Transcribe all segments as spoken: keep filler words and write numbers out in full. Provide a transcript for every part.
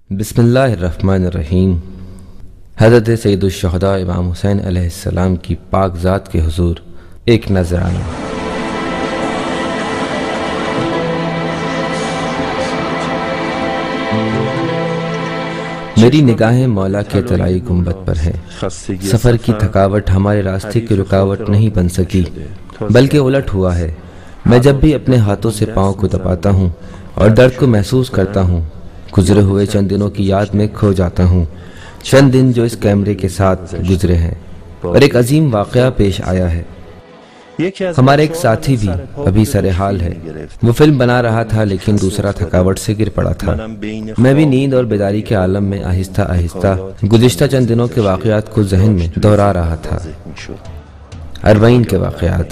बिस्मिल्लाहिर्रहमानिर्रहीम। हज़रत सैयदुश्शुहदा इमाम हुसैन अलैहिस्सलाम की पाक ज़ात के हुज़ूर एक नज़राना। मेरी निगाहें मौला के तलाई गुंबद पर हैं। सफ़र की थकावट हमारे रास्ते की रुकावट नहीं बन सकी, बल्कि उलट हुआ है। मैं जब भी अपने हाथों से पाँव को दबाता हूँ और दर्द को महसूस करता हूँ, गुजरे हुए चंद दिनों की याद में खो जाता हूँ। चंद दिन जो इस कैमरे के साथ गुजरे हैं और एक अजीम वाक़या पेश आया है। हमारे एक साथी भी अभी सरे हाल है। वो फिल्म बना रहा था, लेकिन दूसरा थकावट से गिर पड़ा था। मैं भी नींद और बेदारी के आलम में आहिस्ता आहिस्ता गुज़िश्ता चंद दिनों के वाक़यात को जहन में दोहरा रहा था। अरबईन के वाक़यात।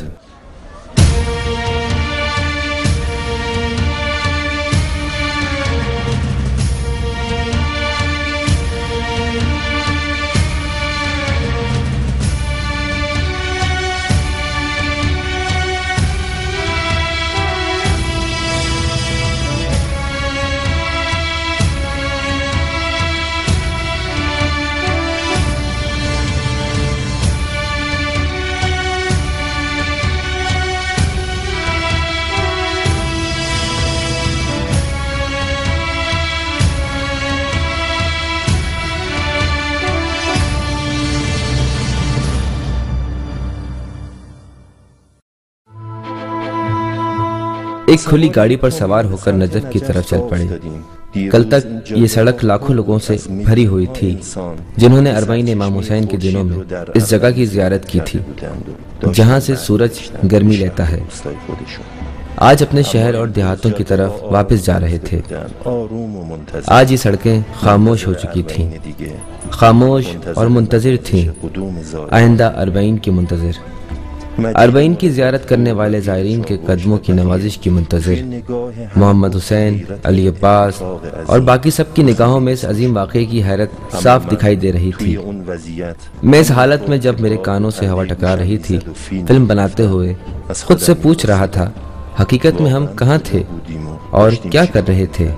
एक खुली गाड़ी पर सवार होकर नजफ की तरफ चल पड़े। कल तक ये सड़क लाखों लोगों से भरी हुई थी, जिन्होंने अरबईन इमाम हुसैन के दिनों में इस जगह की जियारत की थी, जहां से सूरज गर्मी लेता है। आज अपने शहर और देहातों की तरफ वापस जा रहे थे। आज ये सड़कें खामोश हो चुकी थीं, खामोश और मुंतजिर थीं, आइंदा अरबईन की मुंतजिर, अरबईन की जियारत करने वाले ज़ायरीन के कदमों की नवाजिश की मुंतजिर। मोहम्मद हुसैन, अली अब्बास और बाकी सब की निगाहों में इस अजीम वाक़े की हैरत साफ दिखाई दे रही थी। मैं इस हालत में जब मेरे कानों से हवा टकरा रही थी, फिल्म बनाते हुए खुद से पूछ रहा था, हकीकत में हम कहाँ थे और क्या कर रहे थे।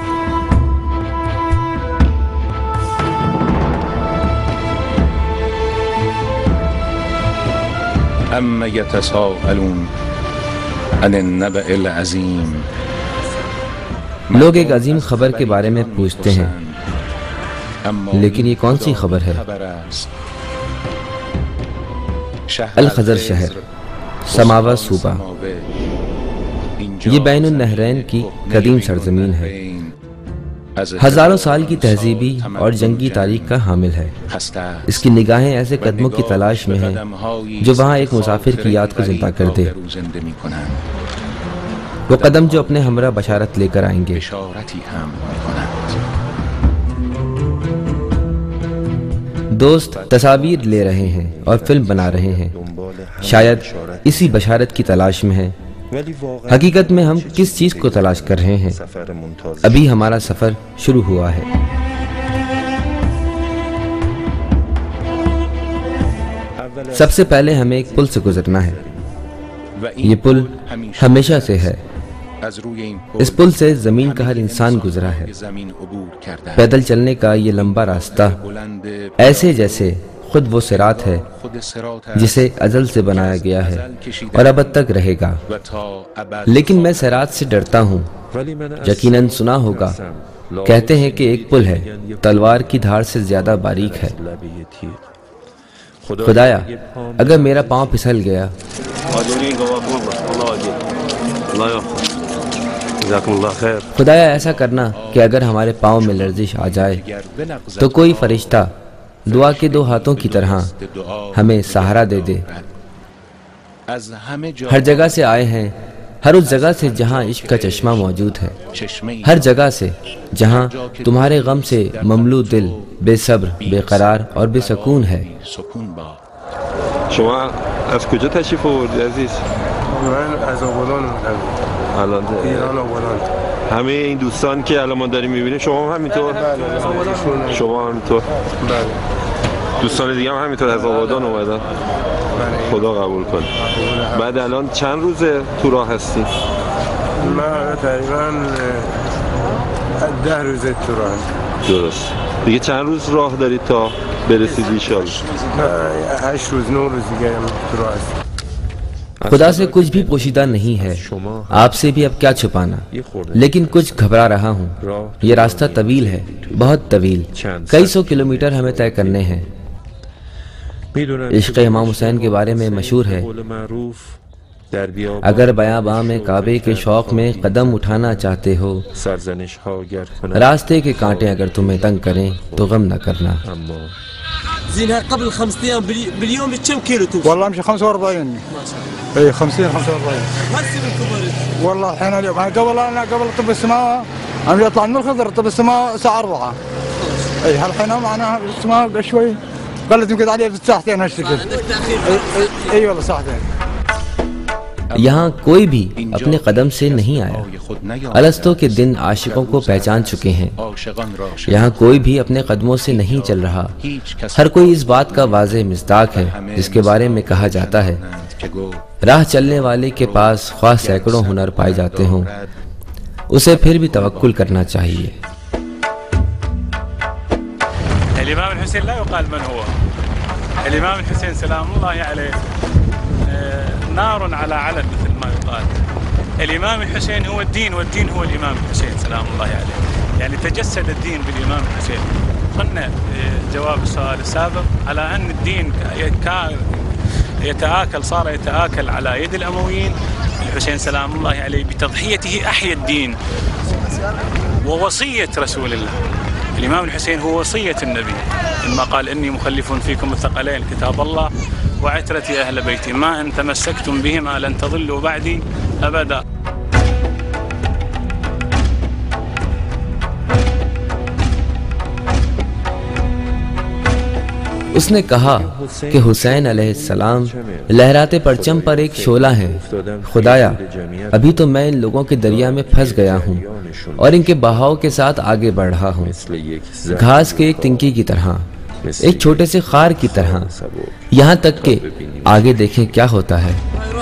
अम्मा यतसाअलून अनिन नबइल अज़ीम। लोग एक अजीम खबर के बारे में पूछते हैं, लेकिन ये कौन सी खबर है? अल खज़र शहर, समावा सूबा, ये बैनुन नहरैन की कदीम सरजमीन है। हजारों साल की तहजीबी और जंगी तारीख का हामिल है। इसकी निगाहें ऐसे कदमों की तलाश में हैं जो वहाँ एक मुसाफिर की याद को जिंदा कर दे। वो कदम जो अपने हमरा बशारत लेकर आएंगे। दोस्त तस्वीर ले रहे हैं और फिल्म बना रहे हैं, शायद इसी बशारत की तलाश में हैं। हकीकत में हम किस चीज को तलाश कर रहे हैं? अभी हमारा सफर शुरू हुआ है। सबसे पहले हमें एक पुल से गुजरना है। ये पुल हमेशा से है। इस पुल से जमीन का हर इंसान गुजरा है। पैदल चलने का ये लंबा रास्ता ऐसे जैसे खुद वो सिरात है जिसे अजल से बनाया गया है और अब तक रहेगा। लेकिन मैं सिरात से डरता हूँ। यकीनन सुना होगा, कहते हैं कि एक पुल है, तलवार की धार से ज्यादा बारीक है। खुदाया, अगर मेरा पाँव फिसल गया, खुदाया ऐसा करना कि अगर हमारे पाँव में लर्जिश आ जाए तो कोई फरिश्ता दुआ के दो हाथों की तरह हमें सहारा दे दे। हर जगह से आए हैं, हर उस जगह से जहां इश्क का चश्मा मौजूद है, हर जगह से जहां तुम्हारे गम से ममलू दिल बेसब्र, बेकरार और बेसकून है। همه این دوستان که الان ما داریم میبینیم شما هم همینطور؟ شما همینطور؟ دوستان دیگه هم همینطور از آبادان اومدن؟ خدا قبول کنه. بعد الان چند روزه تو راه هستین؟ من تقریبا ده روزه تو راه. درست. دیگه چند روز راه دارید تا برسید ان شاء الله؟ هشت روز نه روز دیگه تو راه هستیم. खुदा से कुछ भी पोशीदा नहीं है, आपसे भी अब क्या छुपाना, लेकिन कुछ घबरा रहा हूँ। ये रास्ता तवील है, बहुत तवील, कई सौ किलोमीटर हमें तय करने हैं। इश्क़ इमाम हुसैन के बारे में मशहूर है, अगर बयाबां में काबे के शौक में कदम उठाना चाहते हो, रास्ते के कांटे अगर तुम्हें तंग करें तो गम न करना। زينها قبل خمسة أيام باليوم كم كيلو توصل؟ والله امشي خمسة وأربعين. اي خمسين خمسة وأربعين. هسه من كبرت؟ والله الحين اليوم انا قبل انا قبل طب السماء امشي اطلع من الخضر طب السماء الساعة أربعة. اي هالحين معناها السماء شوي قلت يمكن عليه ساعتين هالشكل. اي والله ساعتين. यहाँ कोई भी अपने कदम से नहीं आया। अलस्तो के दिन आशिकों को पहचान चुके हैं। यहाँ कोई भी अपने कदमों से नहीं चल रहा। हर कोई इस बात का वाज़ेह मिस्दाक है जिसके बारे में कहा जाता है, राह चलने वाले के पास ख्वाह सैकड़ों हुनर पाए जाते हों, उसे फिर भी तवक्कुल करना चाहिए। الإمام الحسين لا يقال من هو. الإمام الحسين سلام الله عليه نار على علم مثل ما يقال. الإمام الحسين هو الدين والدين هو الإمام الحسين سلام الله عليه. يعني تجسد الدين بالإمام الحسين. قلنا جواب السؤال السابق على أن الدين يتآكل صار يتآكل على يد الأمويين. الحسين سلام الله عليه بتضحيته أحيا الدين ووصية رسول الله. الإمام الحسين هو وصية النبي لما قال إني مخلف فيكم الثقلين كتاب الله وعترتي أهل بيتي ما إن تمسكتم بهما لن تضلوا بعدي أبدا. उसने कहा कि हुसैन अलैहिस्सलाम लहराते परचम पर एक शोला है। खुदाया, अभी तो मैं इन लोगों के दरिया में फंस गया हूँ और इनके बहाव के साथ आगे बढ़ रहा हूँ, घास के एक तिनकी की तरह, एक छोटे से खार की तरह, यहाँ तक कि आगे देखें क्या होता है।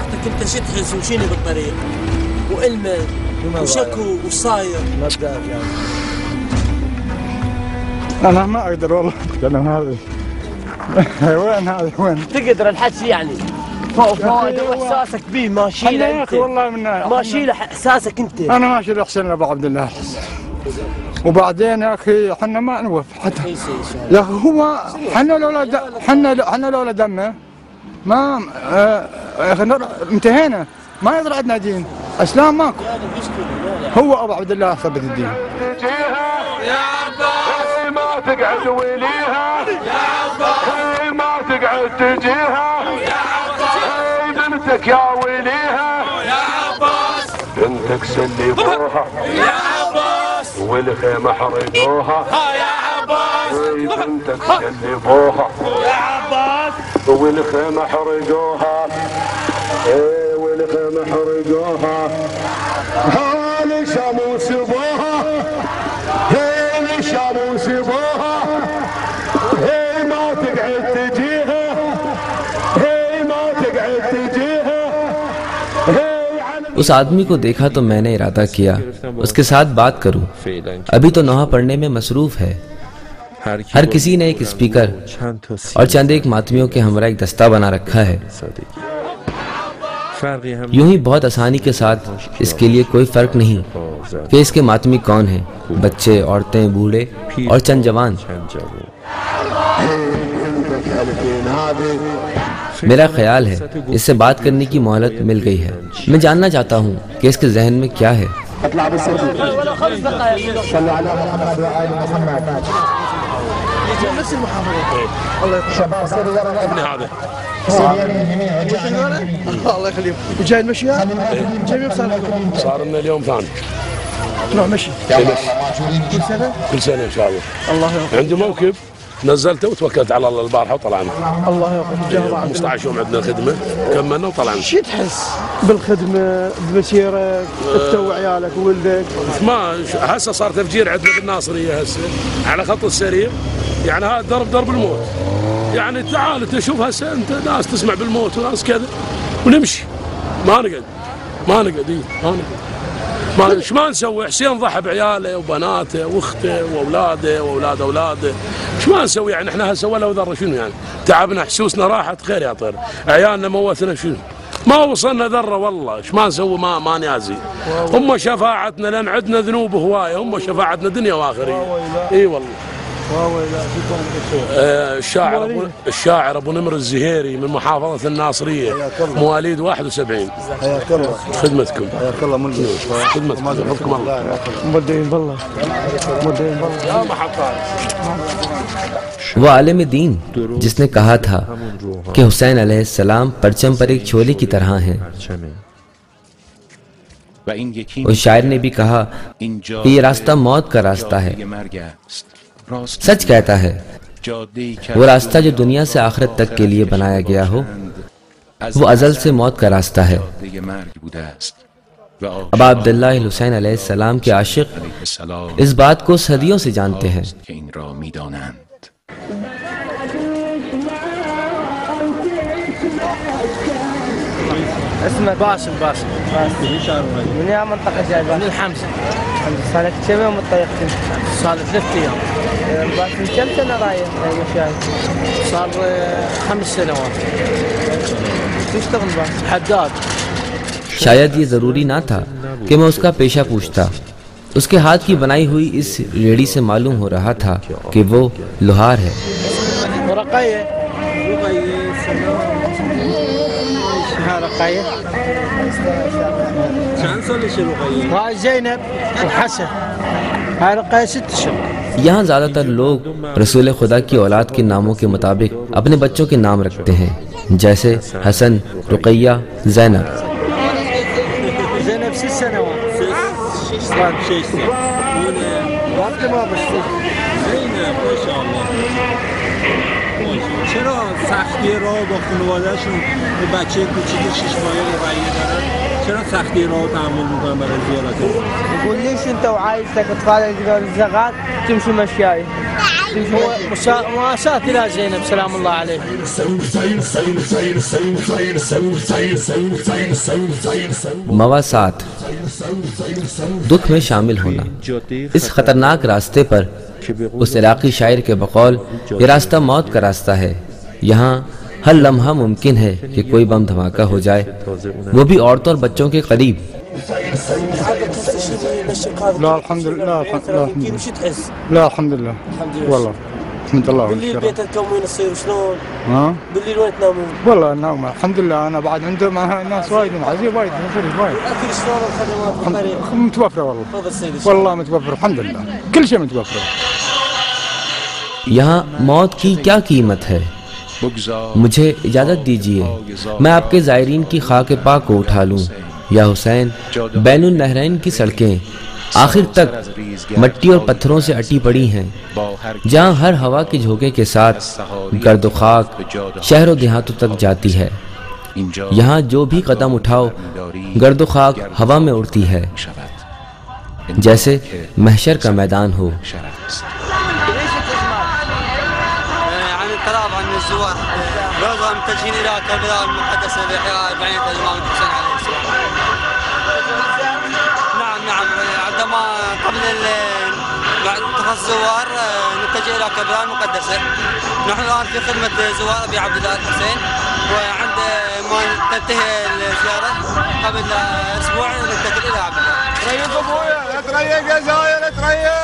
أنا ما أقدر والله أتكلم هذا. وين هذا وين؟ تقدر الحكي يعني فوق فوائد واحساسك به ما شيله انت. والله من ما شيله احساسك انت. انا ما اشيل احسن ابو عبد الله الحسن. وبعدين يا اخي احنا ما نوقف حتى يا اخي هو احنا لولا احنا احنا لولا دمه ما يا اخي انتهينا، ما يضل عندنا دين، اسلام ماكو. هو ابو عبد الله ثبت الدين. يا عباس ما تقعد وليها يا عباس ما تقعد تجيها يا عباس بنتك يا وليها يا عباس بنتك سلبوها يا عباس والخيمة حرقوها يا عباس بنتك سلبوها يا عباس والخيمة حرقوها ايه والخيمة حرقوها هالي شاموس بوها هالي شاموس بوها هي ما تقعد تجيها هي ما تقعد تجيها उस आदमी को देखा तो मैंने इरादा किया उसके साथ बात करूं। अभी तो नौहा पढ़ने में मसरूफ है। हर किसी ने एक स्पीकर और चंद एक मातमियों के हमरा एक दस्ता बना रखा है। यूं ही बहुत आसानी के साथ इसके लिए कोई फर्क नहीं कि इसके मातमी कौन हैं, बच्चे, औरतें, बूढ़े और चंद जवान। मेरा ख्याल है इससे बात करने की मोहलत मिल गई है। मैं जानना चाहता हूँ कि इसके जहन में क्या है। الله يخليك. وجاي المشي؟ جاي من صار لنا اليوم ثاني. نروح مشي. كل سنة؟ كل سنة إن شاء الله. الله يوفقك. عندي موكب نزلته وتوكلت على الله البارحة وطلعنا. الله يوفقك. خمسة عشر يوم عندنا خدمة كملنا وطلعنا. شو تحس بالخدمة بمسيرك انت وعيالك وولدك؟ ما هسه صار تفجير عندنا بالناصرية هسه على خط السريع، يعني هذا درب درب الموت. يعني تعال تشوف هسه انت ناس تسمع بالموت وناس كذا ونمشي ما نقعد ما نقعد اي ما نقعد. ما ايش ما نسوي؟ حسين ضحى بعياله وبناته واخته واولاده واولاد اولاده، ايش ما نسوي يعني؟ احنا هسه ولا ذره شنو يعني؟ تعبنا حسوسنا راحت خير يا طير، عيالنا موتنا شنو؟ ما وصلنا ذره والله، ايش ما نسوي؟ ما ما نيازي. هم شفاعتنا لان عندنا ذنوب هوايه، هم شفاعتنا دنيا واخره. اي والله. آه الشاعر أبو الشاعر ابو نمر الزهيري من محافظه الناصريه، مواليد واحد وسبعين. حياك الله. خدمتكم. حياك الله ملجأ. خدمتكم. حفظكم الله. مدين بالله. مدين بالله. يا محطات. वो आलिम दीन जिसने कहा था कि हुसैन अलैहिस्सलाम परचम पर एक छोले की तरह हैं। उस शायर ने भी कहा कि ये रास्ता मौत का रास्ता है। सच कहता है, वो रास्ता जो दुनिया से आखिरत तक के लिए बनाया गया हो, वो अजल से मौत का रास्ता है। अबा अब्दुल्लाह हुसैन अलैहिस्सलाम के आशिक इस बात को सदियों से जानते हैं। اسمك باسم باسم باسم من يا منطقة جاي من الحمزة. صار لك كم يوم طريقتك؟ صار ثلاث أيام. باسم كم سنة رايح مشاهد؟ صار خمس سنوات. تشتغل باسم؟ حداد. शायद ये जरूरी ना था कि मैं उसका पेशा पूछता। उसके हाथ की बनाई हुई इस रेड़ी से मालूम हो रहा था कि वो लोहार है। رقية چند سالشه رقیه؟ هاي زينب وحسن. هاي رقية ست شهور. यहाँ ज्यादातर लोग रसूल खुदा की औलाद के नामों के मुताबिक अपने बच्चों के नाम रखते हैं, जैसे हसन, रुकैया, ज़ैनब। زينب ست سنوات. شش سال. وقت ما بشتغل. زینب ما شاء الله. چرا سختی راه با خانواده‌شون به بچه کوچیک شش ماهه رقیه دارن؟ چرا سختی راه تحمل میکنن برای زیارت؟ يقول ليش انت وعائلتك اطفالك ذول الزغال تمشوا مشاي؟ مواساة إلى زينب سلام الله عليه. मवासात, दुख में शामिल होना। इस खतरनाक रास्ते पर उस इराकी शायर के बकौल ये रास्ता मौत का रास्ता है। यहाँ हर लम्हा मुमकिन है कि कोई बम धमाका हो जाए, वो भी औरतों और बच्चों के करीब। لا الحمد لله. لا الحمد لله. وش تحس؟ لا الحمد لله. والله الحمد لله. بالليل بيتك كم وين تصير وشلون؟ ها؟ بالليل وين تنامون؟ والله نوم الحمد لله. انا بعد عنده مع ناس وايد عزيز وايد وايد. الاكل شلون الخدمات بالطريق؟ متوفره والله. تفضل سيدي. والله متوفر الحمد لله. كل شيء متوفر. यहाँ मौत की क्या कीमत है? मुझे इजाज़त दीजिए मैं आपके ज़ायरीन की खाक पाक को उठा लूँ। या हुसैन, बैनुन नहरैन की सड़कें आखिर तक मट्टी और पत्थरों से अटी पड़ी हैं, जहाँ हर हवा के झोंके के साथ गर्द खाक शहरों देहातों तक जाती है। यहाँ जो भी कदम उठाओ गर्द खाक हवा में उड़ती है, जैसे महशर का मैदान हो। عن الزوار بعضهم متجهين الى كربلاء المقدسه لاحياء بعيد الامام الحسين عليه السلام. نعم نعم عندما قبل بعد تخص الزوار نتجه الى كربلاء المقدسه. نحن الان في خدمه زوار ابي عبد الله الحسين، وعند ما تنتهي الزياره قبل اسبوع ننتقل الى عبد الله. تريق ابويا، لا تريق يا زاير، لا تريق.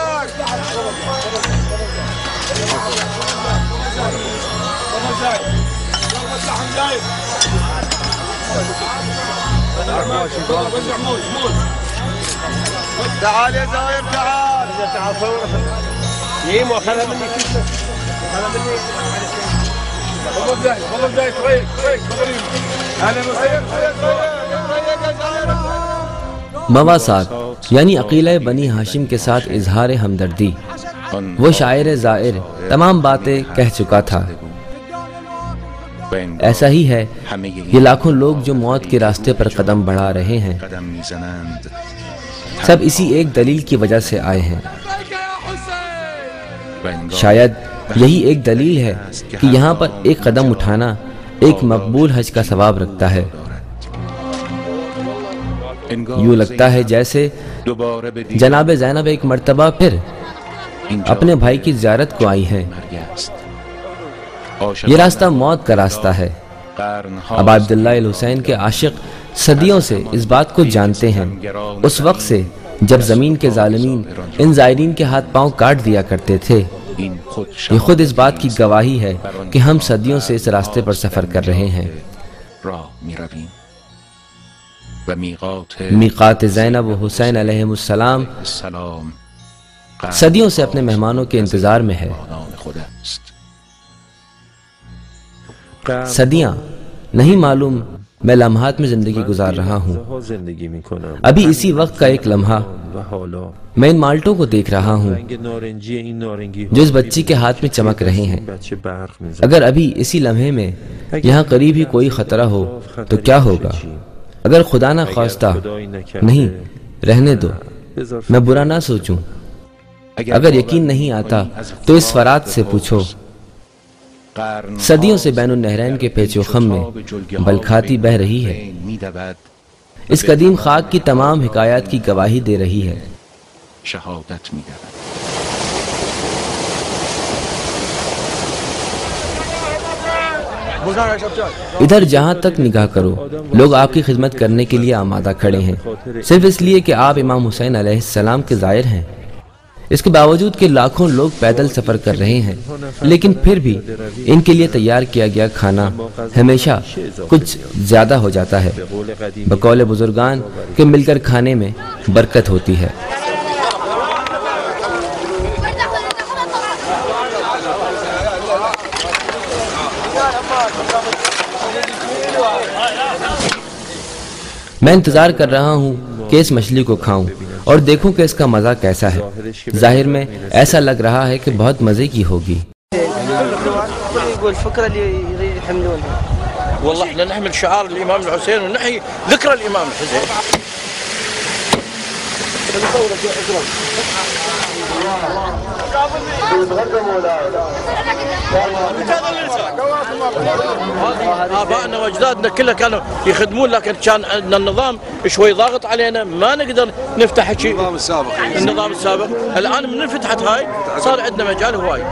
تعال يا زاير تعال. تعال صور. يمو خذها مني كله. خذها مني. والله بداي والله بداي طريق طريق طريق. انا مسير مسير يا زاير. मवासात यानी अकीला बनी हाशिम के साथ इजहार हमदर्दी। वो शायर ज़ाहिर तमाम बातें कह चुका था। ऐसा ही है ये लाखों लोग जो मौत के रास्ते पर कदम बढ़ा रहे हैं, सब इसी एक दलील की वजह से आए हैं। शायद यही एक दलील है कि यहाँ पर एक कदम उठाना एक मकबूल हज का सवाब रखता है। यूँ लगता है जैसे जनाब ज़ैनब एक मर्तबा फिर अपने भाई की ज़ियारत को आई हैं। ये रास्ता मौत का रास्ता है। अब अब्दुल्लाह अल हुसैन के आशिक सदियों से इस बात को जानते हैं, उस वक्त से जब जमीन के जालिमीन इन जायरीन के हाथ पांव काट दिया करते थे। ये खुद इस बात की गवाही है कि हम सदियों से इस रास्ते पर सफर कर रहे हैं। मीकात ज़ैनब व हुसैन अलैहिमुस्सलाम सदियों से अपने मेहमानों के इंतजार में है। सदियां नहीं मालूम मैं लम्हात में जिंदगी गुजार रहा हूँ। अभी इसी वक्त का एक लम्हा मैं इन माल्टों को देख रहा हूँ जो इस बच्ची के हाथ में चमक रहे हैं। अगर अभी इसी लम्हे में यहाँ करीब ही कोई खतरा हो तो क्या होगा? अगर खुदा ना ख्वास्ता, नहीं रहने दो, मैं बुरा ना सोचूं। अगर यकीन नहीं आता तो इस फरात से पूछो। सदियों से बैनुन नहरैन के पेचोखम में बलखाती बह रही है। इस कदीम खाक की तमाम हिकायत की गवाही दे रही है। इधर जहाँ तक निगाह करो लोग आपकी खिदमत करने के लिए आमादा खड़े हैं, सिर्फ इसलिए कि आप इमाम हुसैन अलैहिस्सलाम के ज़ायर हैं। इसके बावजूद कि लाखों लोग पैदल सफर कर रहे हैं, लेकिन फिर भी इनके लिए तैयार किया गया खाना हमेशा कुछ ज्यादा हो जाता है। बकौल बुजुर्गान के मिलकर खाने में बरकत होती है। मैं इंतजार कर रहा हूँ कि इस मछली को खाऊं और देखूं कि इसका मजा कैसा है। जाहिर में ऐसा लग रहा है कि बहुत मजे की होगी। آبائنا واجدادنا كلها كانوا يخدمون، لكن كان عندنا النظام شوي ضاغط علينا، ما نقدر نفتح شيء. النظام السابق النظام السابق الان من فتحت هاي صار عندنا مجال هواي।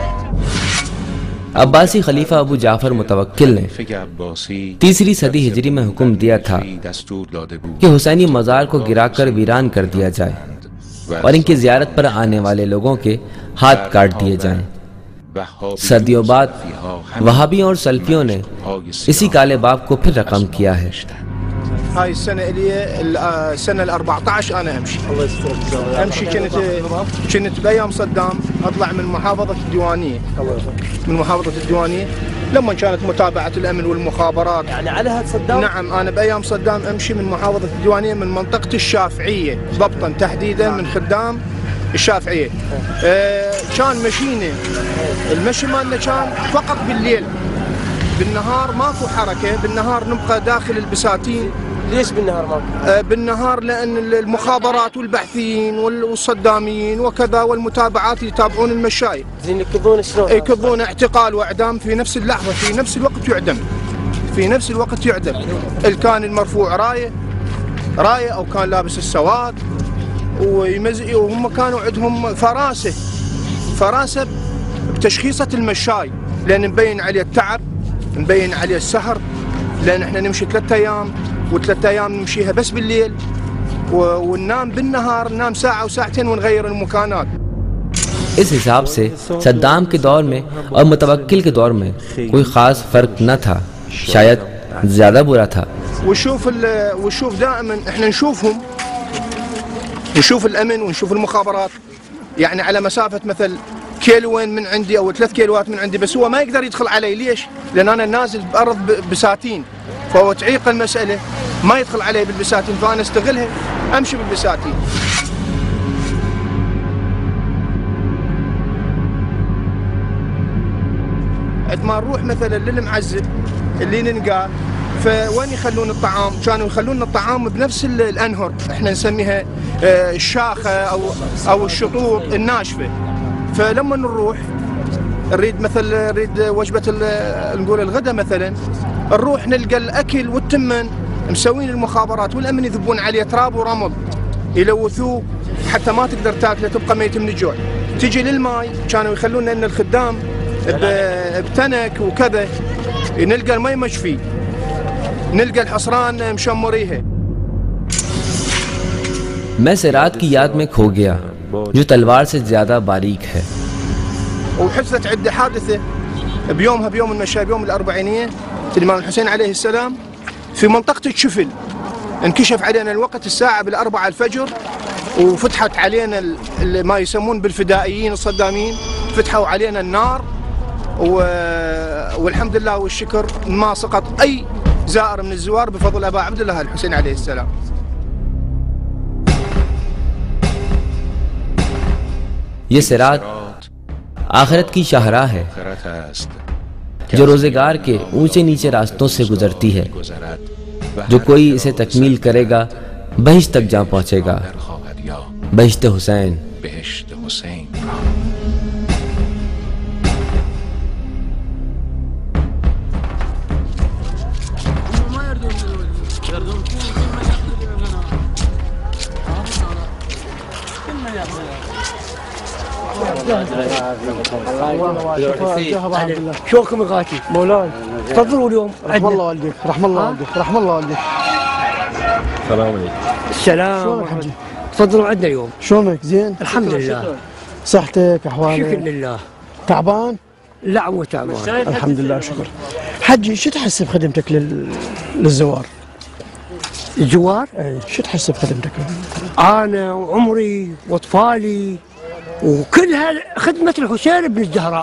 अब्बासी खलीफा अबू जाफर मुतवक्किल ने तीसरी सदी हिजरी में हुक्म दिया था कि हुसैनी मज़ार को गिराकर वीरान कर दिया जाए और इनकी ज़ियारत पर आने वाले लोगों के हाथ काट दिए जाएं। सदियों बाद वहाबियों और सल्फियों ने इसी काले बाब को फिर रकम किया है। هاي السنة اللي السنة ال أربعطعش أنا أمشي أمشي كنت كنت بأيام صدام أطلع من محافظة الديوانية من محافظة الديوانية لما كانت متابعة الأمن والمخابرات يعني على هاد صدام. نعم أنا بأيام صدام أمشي من محافظة الديوانية من منطقة الشافعية ضبطا تحديدا من خدام الشافعية. آه كان مشينا المشي مالنا كان فقط بالليل، بالنهار ماكو حركة. بالنهار نبقى داخل البساتين. ليش بالنهار ماكو؟ آه بالنهار لأن المخابرات والبحثيين والصداميين وكذا والمتابعات يتابعون المشاية. زين يكذون شلون؟ يكذون اعتقال واعدام في نفس اللحظة، في نفس الوقت يعدم، في نفس الوقت يعدم. اللي كان المرفوع راية راية أو كان لابس السواد ويمزق، وهم كانوا عندهم فراسة فراسة بتشخيصة المشاي، لأن مبين عليه التعب، مبين عليه السهر، لأن احنا نمشي ثلاثة أيام وثلاثة أيام نمشيها بس بالليل وننام بالنهار، ننام ساعة وساعتين ونغير المكانات। इस हिसाब से सद्दाम के दौर में और मुतवक्किल के दौर में कोई खास फर्क न था, शायद ज्यादा बुरा था। وشوف وشوف دائما احنا نشوفهم، نشوف الأمن ونشوف المخابرات يعني على مسافة مثل كيلوين من عندي أو ثلاث كيلوات من عندي، بس هو ما يقدر يدخل علي. ليش؟ لأن أنا نازل بأرض بساتين، فهو تعيق المسألة ما يدخل علي بالبساتين، فأنا استغلها أمشي بالبساتين. عندما نروح مثلا للمعزل اللي ننقال، فوين يخلون الطعام؟ كانوا يخلون الطعام بنفس الأنهر، احنا نسميها الشاخة أو أو الشطوط الناشفة. فلما نروح نريد مثل نريد وجبة نقول الغداء مثلا، نروح نلقى الأكل والتمن مسوين المخابرات والأمن يذبون عليه تراب ورمل، يلوثوه حتى ما تقدر تاكله تبقى ميت من الجوع. تجي للماي كانوا يخلونا ان الخدام بتنك وكذا، نلقى المي مشفي، نلقى الحصران مشمريها. मैं सिरात की याद में खो गया जो तलवार से ज्यादा बारीक है। وحدثت عده حادثه بيومها بيوم المشاي بيوم الاربعينيه الامام الحسين عليه السلام في منطقه الشفل. انكشف علينا الوقت الساعه بالاربعه الفجر، وفتحت علينا ما يسمون بالفدائيين الصدامين، فتحوا علينا النار، والحمد لله والشكر ما سقط اي زائر من الزوار بفضل ابا عبد الله الحسين عليه السلام. ये सिरात आखिरत की शाहराह है जो रोजेगार के ऊंचे नीचे रास्तों से गुजरती है। जो कोई इसे तकमील करेगा बहिश्त तक जा पहुंचेगा, बहिश्त हुसैन। شلونكم اخواتي؟ مولانا تفضلوا اليوم. رحم الله والديك، رحم الله والديك، رحم الله والديك. السلام عليكم. السلام. تفضلوا عندنا اليوم. شلونك؟ زين؟ الحمد لله. صحتك احوالك؟ شكر لله. تعبان؟ لا مو تعبان. الحمد لله شكر. حجي شو تحس بخدمتك لل... للزوار؟ الزوار؟ اي شو تحس بخدمتك؟ انا وعمري واطفالي وكلها خدمة الحسين بن الزهراء।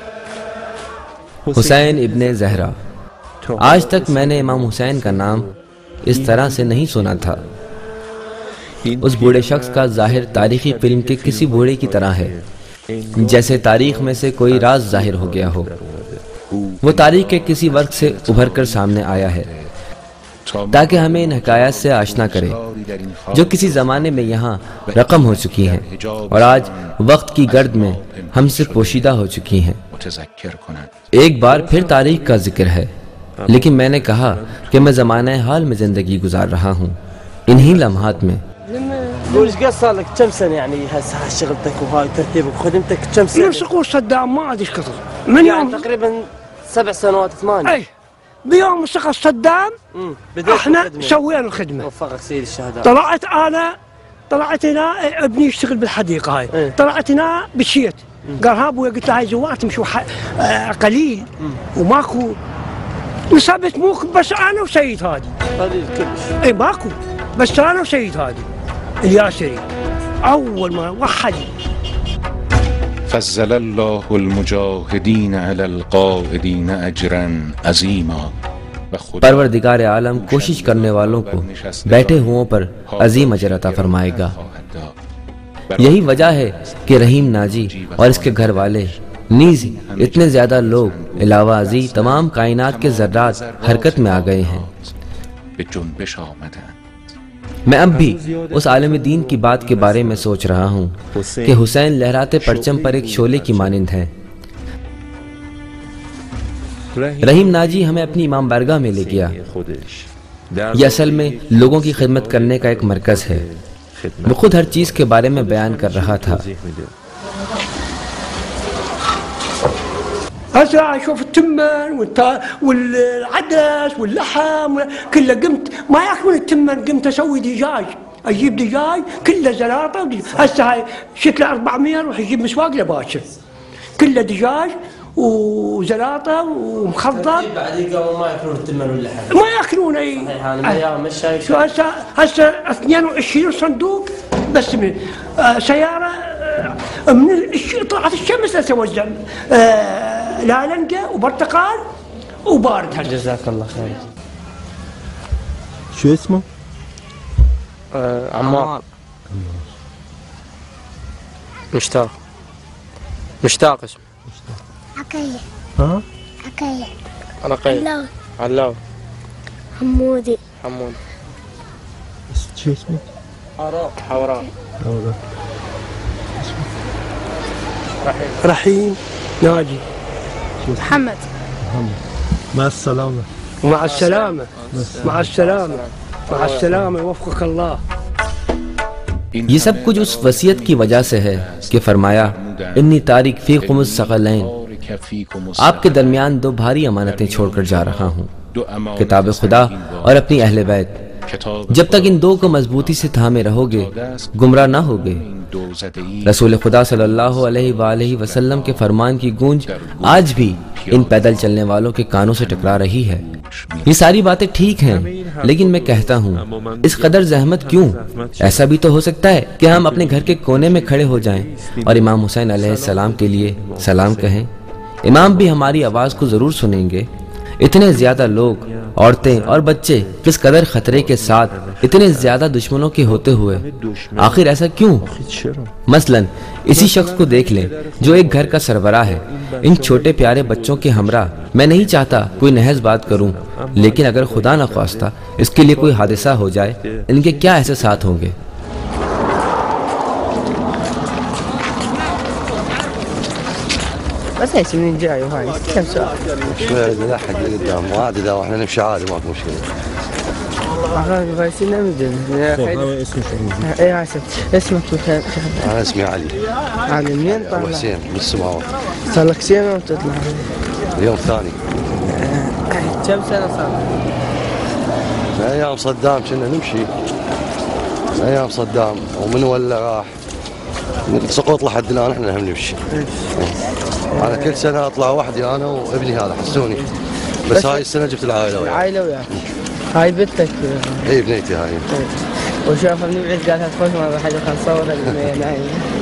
हुसैन इब्ने ज़हरा। आज तक मैंने इमाम हुसैन का नाम इस तरह से नहीं सुना था। उस बूढ़े शख्स का जाहिर तारीखी फिल्म के किसी बूढ़े की तरह है, जैसे तारीख में से कोई राज जाहिर हो गया हो। वो तारीख के किसी वर्ग से उभर कर सामने आया है ताकि हमें इन हकायत से आशना करे जो किसी जमाने में यहाँ रकम हो चुकी हैं और आज वक्त की गर्द में हमसे पोशीदा हो चुकी हैं। एक बार फिर तारीख का जिक्र है, लेकिन मैंने कहा कि मैं ज़माने हाल में ज़िंदगी गुजार रहा हूँ, इन्हीं लम्हात में। قول ايش قد صار لك كم سنه يعني هسه شغلتك وهاي ترتيبك وخدمتك كم سنه؟ من سقوط صدام ما ادري ايش كثر من يعني يوم تقريبا سبع سنوات ثمان. اي بيوم سقط صدام احنا سوينا الخدمه. وفقك سيدي الشهداء. طلعت انا طلعت هنا ابني يشتغل بالحديقه هاي. ايه؟ طلعت هنا بشيت قال ها ابوي، قلت له هاي زوار تمشوا آه قليل وماكو نسبت موك بس انا وسيد هادي. قليل كلش. اي ماكو بس انا وسيد هادي الياسري اول ما وحد. فضل الله المجاهدین علی القاعدین اجرا عظیما। परवरदिगार आलम कोशिश करने वालों को बैठे हुओं पर अजीम अजर अता फरमाएगा। यही वजह है कि रहीम नाजी और इसके घर वाले नीज इतने ज्यादा लोग अलावा अजी तमाम कायनात के जर्रात हरकत में आ गए हैं। मैं अब भी उस आलिम दीन की बात के बारे में सोच रहा हूँ कि हुसैन लहराते परचम पर एक शोले की मानिंद है। रहीम नाजी हमें अपनी इमाम बारगाह में ले गया। यह असल में लोगों की खिदमत करने का एक मरकज है। वो खुद हर चीज के बारे में बयान कर रहा था। هسه اشوف التمن والعدس واللحم كله قمت ما ياكلون التمن، قمت اسوي دجاج، اجيب دجاج كله زلاطه. هسه هاي شت له أربعمية اروح اجيب مسواق لباشر كله دجاج وزلاطه ومخضر. بعدين قالوا ما ياكلون التمن واللحم. ما ياكلون اي. انا ايام مش شايف. شو هسه هسه اثنين وعشرين صندوق بس من آه سياره آه من طلعت الشمس اتوزع آه لالنقه وبرتقال وبارد. جزاك الله خير. شو اسمه؟ آه عمار. مشتاق. مشتاق اسمه. عقيل. ها؟ عقيل. انا قيل. علاوي. علاوي. حمودي. حمود. شو اسمه؟ حوراء. حوراء. رحيم. رحيم ناجي. محمد. محمد. مع السلامة. مع السلامة. مع السلامة. مع السلامة يوفقك الله. ये सब कुछ उस वसीयत की वजह से है कि फरमाया इन्नी तारिक फीकुमुस सकलैन, आपके दरमियान दो भारी अमानतें छोड़कर जा रहा हूँ, किताब खुदा और अपनी अहले बैत। जब तक इन दो को मजबूती से थामे रहोगे गुमराह ना होगे। रसूल खुदा सल्लल्लाहु अलैहि वसल्लम के फरमान की गूंज आज भी इन पैदल चलने वालों के कानों से टकरा रही है। ये सारी बातें ठीक हैं, लेकिन मैं कहता हूँ इस कदर जहमत क्यों? ऐसा भी तो हो सकता है कि हम अपने घर के कोने में खड़े हो जाएं और इमाम हुसैन अलैहिस्सलाम के लिए सलाम कहें। इमाम भी हमारी आवाज को जरूर सुनेंगे। इतने ज्यादा लोग, औरतें और बच्चे किस कदर खतरे के साथ इतने ज्यादा दुश्मनों के होते हुए आखिर ऐसा क्यों? मसलन इसी शख्स को देख लें जो एक घर का सरबराह है। इन छोटे प्यारे बच्चों के हमरा मैं नहीं चाहता कोई नहज बात करूं, लेकिन अगर खुदा न ख्वास्ता इसके लिए कोई हादसा हो जाए, इनके क्या एहसास होंगे? بس هيك منين جاي وهاي كم سؤال؟ شوي نلحق لقدام وعادي اذا احنا نمشي عادي ماكو مشكله. احنا فايسين نمدن. اي هاي اسمك كيف؟ انا اسمي علي. علي منين طالع؟ حسين من السماوات. صار لك سنه ولا تطلع؟ اليوم الثاني. كم سنه صار؟ من ايام صدام كنا نمشي. من ايام صدام ومن ولا راح من سقوط لحد الان احنا هم نمشي. انا كل سنه اطلع وحدي انا وابني هذا حسوني، بس هاي السنه جبت العائله وياي. عائله وياك؟ هاي بنتك؟ اي بنيتي هاي. وشافها من بعيد قالت تخش ما حاجه خلينا نصورها بالنهايه.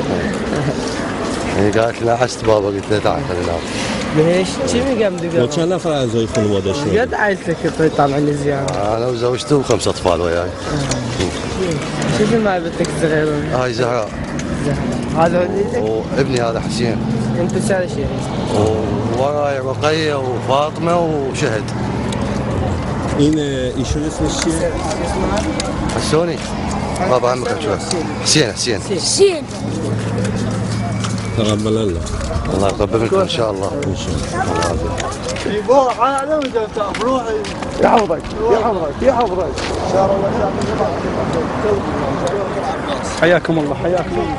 هي قالت لي عشت بابا، قلت لها تعال خلينا ناكل. ليش؟ شو قام دقيقه؟ كم نفر اعزائي خانواده شو؟ قد عائلتك طالعين للزياره؟ انا وزوجتي وخمس اطفال وياي. شو اسم مال بنتك الصغيره؟ هاي زهراء. هذا وليدك؟ وابني هذا حسين. انت ثالث شيء. ووراي رقيه وفاطمه وشهد. این ایشون اسمش چیه؟ حسوني. بابا عمك شو؟ حسين حسين. حسين. تقبل الله. الله يقبل منكم ان شاء الله. ان شاء الله. يبوح على وجبت بروحي يحفظك يحفظك يحفظك ان شاء الله. حياكم الله حياكم الله.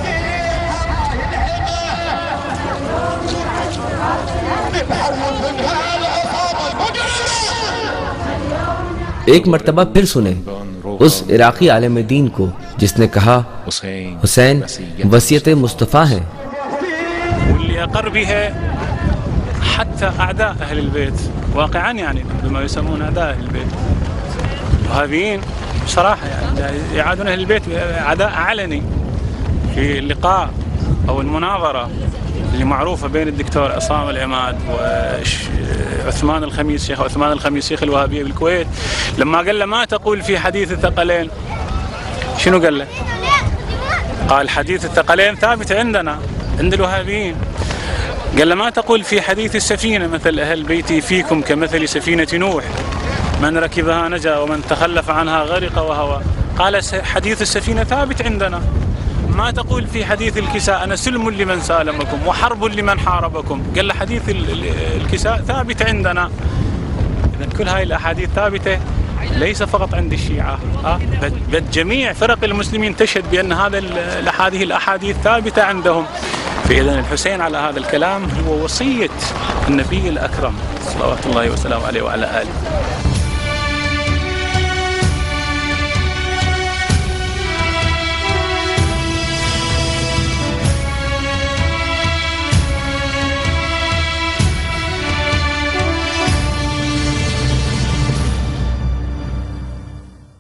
एक मर्तबा फिर सुने उस इराकी आलिम दीन को जिसने कहा हुसैन वसीयत मुस्तफ़ा है। واللي أقر بها حتى أعداء أهل البيت واقعا، يعني بما يسمون أعداء أهل البيت وهابيين بصراحة، يعني يعادون أهل البيت عداء علني في اللقاء أو المناظرة اللي معروفة بين الدكتور عصام العماد وعثمان الخميس، شيخ عثمان الخميس شيخ الوهابية بالكويت، لما قال له ما تقول في حديث الثقلين، شنو قال له؟ قال حديث الثقلين ثابت عندنا عند الوهابيين. قال له ما تقول في حديث السفينة مثل أهل بيتي فيكم كمثل سفينة نوح، من ركبها نجا ومن تخلف عنها غرق وهوى. قال حديث السفينة ثابت عندنا. ما تقول في حديث الكساء أنا سلم لمن سالمكم وحرب لمن حاربكم. قال له حديث الكساء ثابت عندنا. إذن كل هاي الأحاديث ثابتة ليس فقط عند الشيعة، بل جميع فرق المسلمين تشهد بأن هذا هذه الأحاديث ثابتة عندهم. فإذن الحسين على هذا الكلام هو وصية النبي الأكرم صلوات الله وسلامه عليه وعلى آله.